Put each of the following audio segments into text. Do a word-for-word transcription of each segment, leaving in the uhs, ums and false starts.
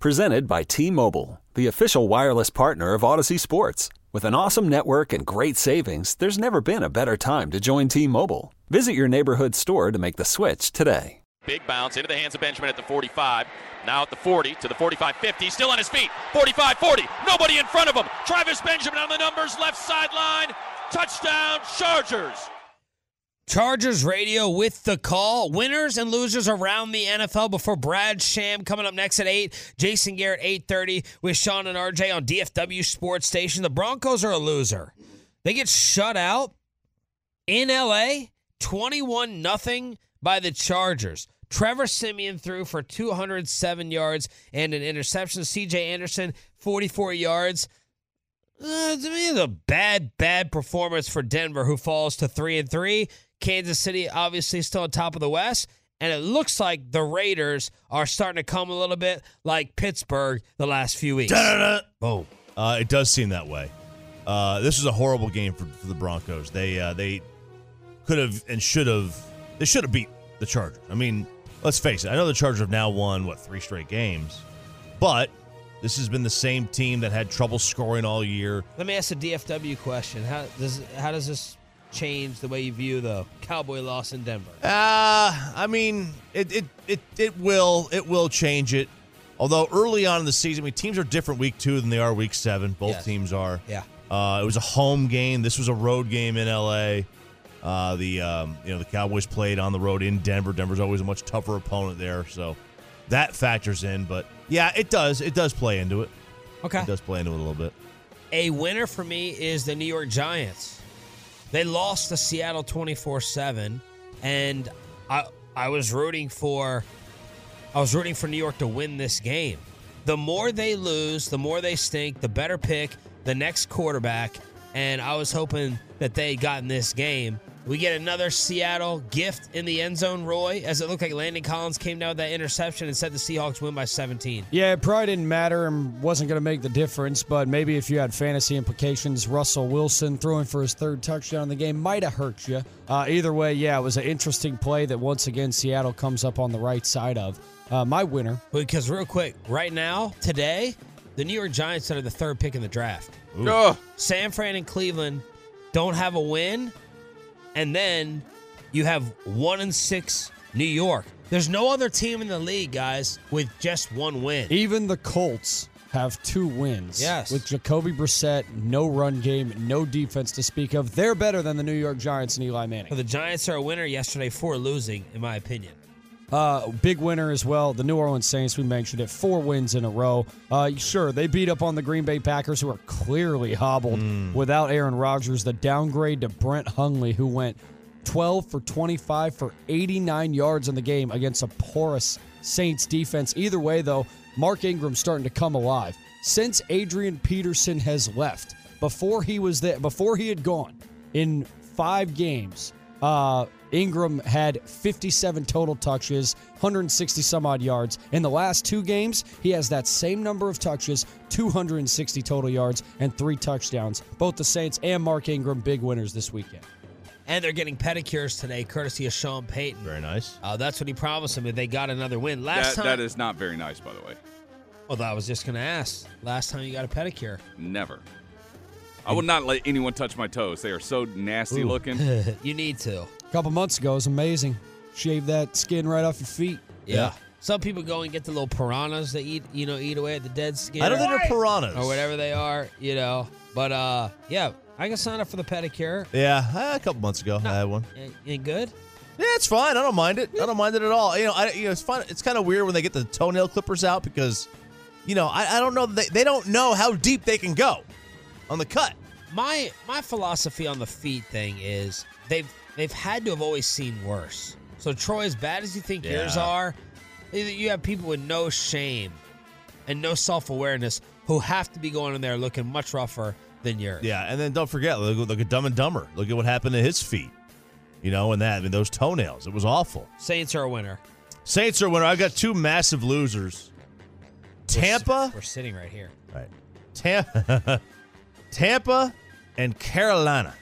Presented by T-Mobile, the official wireless partner of Odyssey Sports. With an awesome network and great savings, there's never been a better time to join T-Mobile. Visit your neighborhood store to make the switch today. Big bounce into the hands of Benjamin at the forty-five. Now at the forty to the forty-five fifty. Still on his feet. forty-five forty. Nobody in front of him. Travis Benjamin on the numbers. Left sideline. Touchdown, Chargers. Chargers radio with the call. Winners and losers around the N F L before Brad Sham coming up next at eight. Jason Garrett, eight thirty with Sean and R J on D F W Sports Station. The Broncos are a loser. They get shut out in L A, twenty-one nothing by the Chargers. Trevor Siemian threw for two hundred seven yards and an interception. C J Anderson, forty-four yards. Uh, to me, it's a bad, bad performance for Denver, who falls to three and three. Kansas City, obviously, still on top of the West. And it looks like the Raiders are starting to come a little bit like Pittsburgh the last few weeks. Da-da-da. Boom. Uh, it does seem that way. Uh, this was a horrible game for, for the Broncos. They uh, they could have and should have. They should have beat the Chargers. I mean, let's face it. I know the Chargers have now won what three straight games, but this has been the same team that had trouble scoring all year. Let me ask a D F W question. How does how does this change the way you view the Cowboy loss in Denver? Uh, I mean, it it it it will it will change it. Although early on in the season, I mean, teams are different week two than they are week seven. Both Yes. teams are. Yeah. Uh, it was a home game. This was a road game in L A. Uh, the um, you know the Cowboys played on the road in Denver. Denver's always a much tougher opponent there, so that factors in. But yeah, it does. It does play into it. Okay. It does play into it a little bit. A winner for me is the New York Giants. They lost to Seattle twenty-four seven, and I I was rooting for I was rooting for New York to win this game. The more they lose, the more they stink, the better pick the next quarterback, and I was hoping that they got in this game. We get another Seattle gift in the end zone, Roy, as it looked like Landon Collins came down with that interception and said the Seahawks win by seventeen. Yeah, it probably didn't matter and wasn't going to make the difference, but maybe if you had fantasy implications, Russell Wilson throwing for his third touchdown in the game might have hurt you. Uh, either way, yeah, it was an interesting play that once again Seattle comes up on the right side of. Uh, my winner. Because real quick, right now, today, the New York Giants are the third pick in the draft. Oh. San Fran and Cleveland don't have a win, and then you have one and six New York. There's no other team in the league, guys, with just one win. Even the Colts have two wins. Yes. With Jacoby Brissett, no run game, no defense to speak of. They're better than the New York Giants and Eli Manning. So the Giants are a winner yesterday for losing, in my opinion. Uh, big winner as well. The New Orleans Saints, we mentioned it, four wins in a row. Uh, sure, they beat up on the Green Bay Packers, who are clearly hobbled Mm. without Aaron Rodgers. The downgrade to Brent Hundley, who went twelve for twenty-five for eighty-nine yards in the game against a porous Saints defense. Either way, though, Mark Ingram's starting to come alive. Since Adrian Peterson has left, before he was there, before he had gone, in five games, uh, Ingram had fifty-seven total touches, one hundred sixty some odd yards. In the last two games, he has that same number of touches, two hundred sixty total yards, and three touchdowns. Both the Saints and Mark Ingram, big winners this weekend. And they're getting pedicures today, courtesy of Sean Payton. Very nice. Uh, that's what he promised them if they got another win. Last That, time. that is not very nice, by the way. Well, I was just going to ask. Last time you got a pedicure. Never. I would not let anyone touch my toes. They are so nasty Ooh. looking. You need to. A couple months ago, it was amazing. Shave that skin right off your feet. Yeah. Some people go and get the little piranhas that eat, you know, eat away at the dead skin. I don't think they're piranhas. Or whatever they are, you know. But, uh, yeah, I can sign up for the pedicure. Yeah, uh, a couple months ago I had one. Ain't, ain't good? Yeah, it's fine. I don't mind it. I don't mind it at all. You know, I, you know, it's fun. It's kind of weird when they get the toenail clippers out because, you know, I, I don't know. They, they don't know how deep they can go on the cut. My my philosophy on the feet thing is they've they've had to have always seen worse. So, Troy, as bad as you think Yeah. yours are, you have people with no shame and no self-awareness who have to be going in there looking much rougher than yours. Yeah, and then don't forget, look, look at Dumb and Dumber. Look at what happened to his feet. You know, and that, I mean, those toenails. It was awful. Saints are a winner. Saints are a winner. I've got two massive losers. Tampa. We're, we're sitting right here. Right. Tampa. Tampa and Carolina.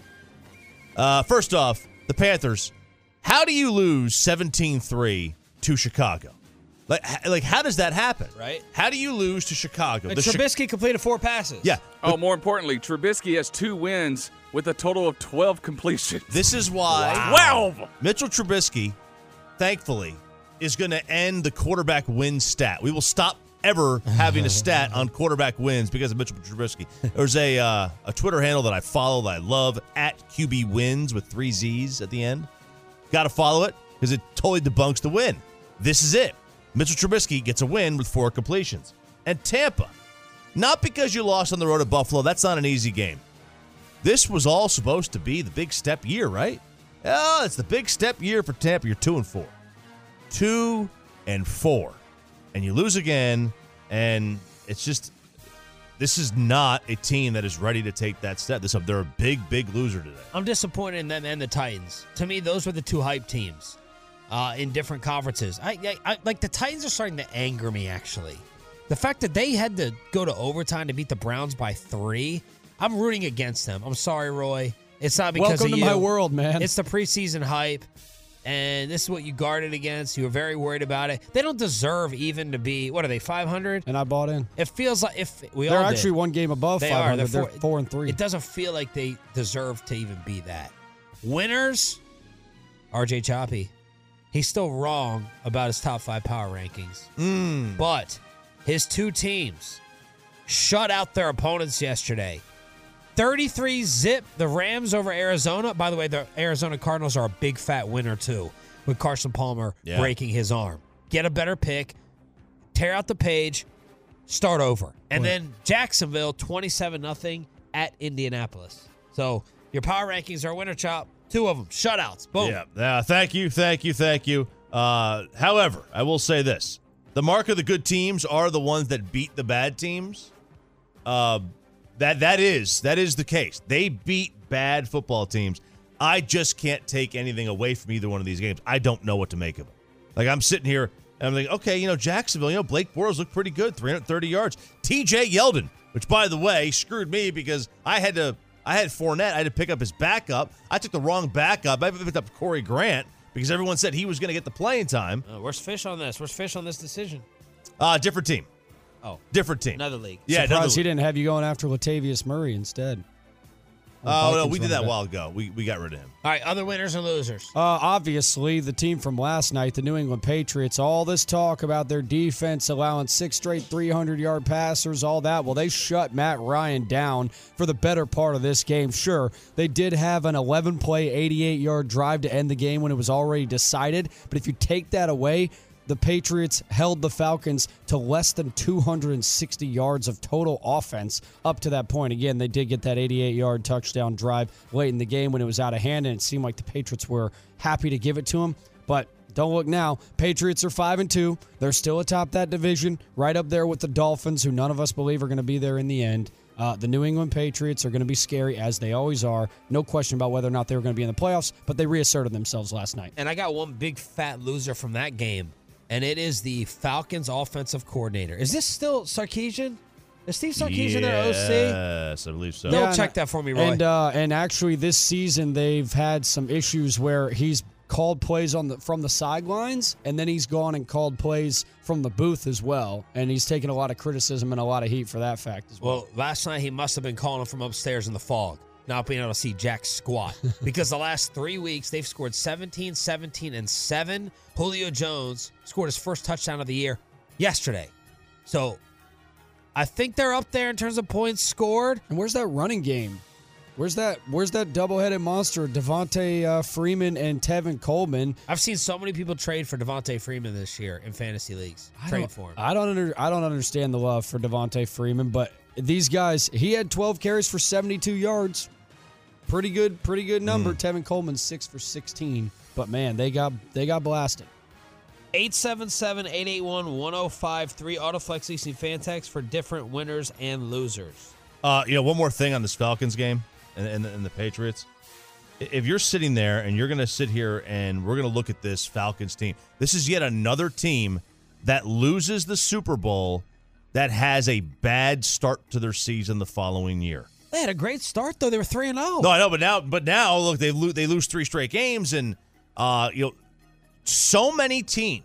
Uh, first off, the Panthers. How do you lose seventeen three to Chicago? Like, like how does that happen? Right. How do you lose to Chicago? And The Chi- Trubisky completed four passes. yeah. Oh, more importantly, Trubisky has two wins with a total of twelve completions. This is why twelve! Mitchell Trubisky, thankfully, is going to end the quarterback win stat. We will stop ever having a stat on quarterback wins because of Mitchell Trubisky. There's a uh, a Twitter handle that I follow that I love, at Q B Wins with three Z's at the end. Got to follow it because it totally debunks the win. This is it. Mitchell Trubisky gets a win with four completions. And Tampa, not because you lost on the road at Buffalo. That's not an easy game. This was all supposed to be the big step year, right? Oh, it's the big step year for Tampa. You're two and four. Two and four. And you lose again, and it's just, this is not a team that is ready to take that step. This, they're a big, big loser today. I'm disappointed in them and the Titans. To me, those were the two hype teams uh, in different conferences. I, I, I like the Titans are starting to anger me, actually. The fact that they had to go to overtime to beat the Browns by three, I'm rooting against them. I'm sorry, Roy. It's not because Welcome of to you. my world, man. It's the preseason hype, and this is what you guarded against. You were very worried about it. They don't deserve even to be, what are they, five hundred? And I bought in. It feels like if we They're all actually did. one game above They five are. hundred. They're They're four, four and three. It doesn't feel like they deserve to even be that. Winners, R J Choppy. He's still wrong about his top five power rankings. Mm. But his two teams shut out their opponents yesterday. thirty-three zip, the Rams over Arizona. By the way, the Arizona Cardinals are a big fat winner, too, with Carson Palmer Yeah. breaking his arm. Get a better pick, tear out the page, start over. And Boy. then Jacksonville, twenty-seven nothing at Indianapolis. So your power rankings are winner, Chop. Two of them, shutouts. Boom. Yeah. Uh, thank you, thank you, thank you. Uh, however, I will say this. The mark of the good teams are the ones that beat the bad teams. Uh, that that is that is the case. They beat bad football teams. I just can't take anything away from either one of these games. I don't know what to make of it. Like, I'm sitting here and I'm like, okay, you know, Jacksonville, you know, Blake Bortles looked pretty good, three hundred thirty yards. T J Yeldon, which, by the way, screwed me because I had to I had Fournette. I had to pick up his backup. I took the wrong backup. I picked up Corey Grant because everyone said he was going to get the playing time. Uh, where's Fish on this? Where's Fish on this decision? Uh, different team. Oh, Different team. another league. Yeah, another Surprised he league. didn't have you going after Latavius Murray instead. Oh, no, Vikings we did running that a back. while ago. We we got rid of him. All right, other winners and losers. Uh, obviously, the team from last night, the New England Patriots, all this talk about their defense allowing six straight three hundred-yard passers, all that. Well, they shut Matt Ryan down for the better part of this game. Sure, they did have an eleven-play, eighty-eight-yard drive to end the game when it was already decided. But if you take that away, the Patriots held the Falcons to less than two hundred sixty yards of total offense up to that point. Again, they did get that eighty-eight-yard touchdown drive late in the game when it was out of hand, and it seemed like the Patriots were happy to give it to them. But don't look now. Patriots are five and two. They're still atop that division, right up there with the Dolphins, who none of us believe are going to be there in the end. Uh, the New England Patriots are going to be scary, as they always are. No question about whether or not they were going to be in the playoffs, but they reasserted themselves last night. And I got one big fat loser from that game, and it is the Falcons offensive coordinator. Is this still Sarkisian? Is Steve Sarkisian their O C? Yes, I believe so. Double Yeah, check and- that for me, Roy. And uh, and actually, this season they've had some issues where he's called plays on the from the sidelines, and then he's gone and called plays from the booth as well. And he's taken a lot of criticism and a lot of heat for that fact as well. Well, last night he must have been calling them from upstairs in the fog, not being able to see jack squat. Because the last three weeks, they've scored seventeen, seventeen, and seven. Julio Jones scored his first touchdown of the year yesterday. So I think they're up there in terms of points scored. And where's that running game? Where's that? Where's that double-headed monster, Devontae uh, Freeman and Tevin Coleman? I've seen so many people trade for Devontae Freeman this year in fantasy leagues. I Trade don't- for him. I don't under, I don't understand the love for Devontae Freeman, but these guys, he had twelve carries for seventy-two yards. Pretty good, pretty good number. Mm. Tevin Coleman six for sixteen. But man, they got they got blasted. eight seven seven, eight eight one, one oh five three Autoflex Leasing Fan Text for different winners and losers. Uh, you know, one more thing on this Falcons game and, and, and the Patriots. If you're sitting there and you're going to sit here and we're going to look at this Falcons team, this is yet another team that loses the Super Bowl that has a bad start to their season the following year. They had a great start, though. They were three and oh. No, I know, but now, but now, look, they lose, they lose three straight games, and uh, you know, so many teams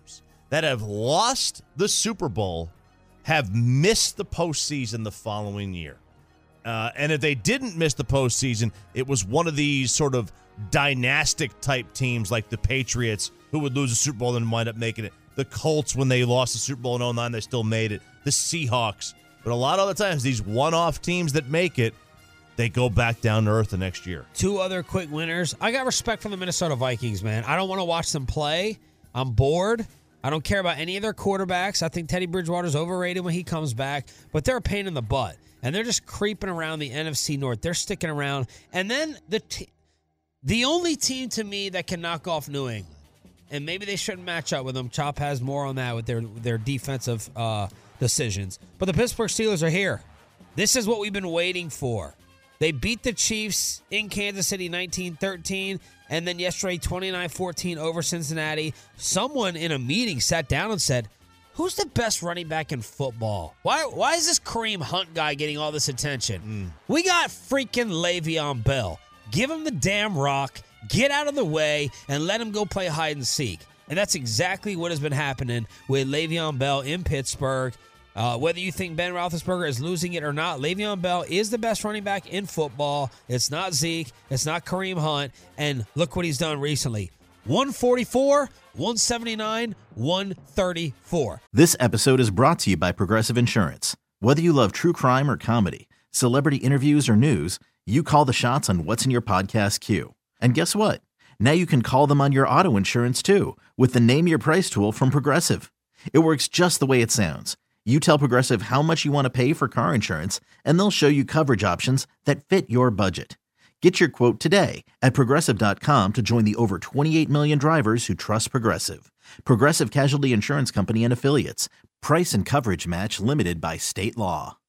that have lost the Super Bowl have missed the postseason the following year. Uh, and if they didn't miss the postseason, it was one of these sort of dynastic-type teams like the Patriots who would lose the Super Bowl and wind up making it. The Colts, when they lost the Super Bowl in oh nine, they still made it. The Seahawks. But a lot of the times, these one-off teams that make it, they go back down to earth the next year. Two other quick winners. I got respect for the Minnesota Vikings, man. I don't want to watch them play. I'm bored. I don't care about any of their quarterbacks. I think Teddy Bridgewater's overrated when he comes back, but they're a pain in the butt. And they're just creeping around the N F C North. They're sticking around. And then the t- the only team to me that can knock off New England, and maybe they shouldn't match up with them. Chop has more on that with their, their defensive uh, decisions. But the Pittsburgh Steelers are here. This is what we've been waiting for. They beat the Chiefs in Kansas City nineteen thirteen, and then yesterday twenty-nine fourteen over Cincinnati. Someone in a meeting sat down and said, who's the best running back in football? Why why is this Kareem Hunt guy getting all this attention? Mm. We got freaking Le'Veon Bell. Give him the damn rock, get out of the way, and let him go play hide and seek. And that's exactly what has been happening with Le'Veon Bell in Pittsburgh. Uh, whether you think Ben Roethlisberger is losing it or not, Le'Veon Bell is the best running back in football. It's not Zeke. It's not Kareem Hunt. And look what he's done recently. one forty-four, one seventy-nine, one thirty-four. This episode is brought to you by Progressive Insurance. Whether you love true crime or comedy, celebrity interviews or news, you call the shots on what's in your podcast queue. And guess what? Now you can call them on your auto insurance too with the Name Your Price tool from Progressive. It works just the way it sounds. You tell Progressive how much you want to pay for car insurance, and they'll show you coverage options that fit your budget. Get your quote today at Progressive dot com to join the over twenty-eight million drivers who trust Progressive. Progressive Casualty Insurance Company and Affiliates. Price and coverage match limited by state law.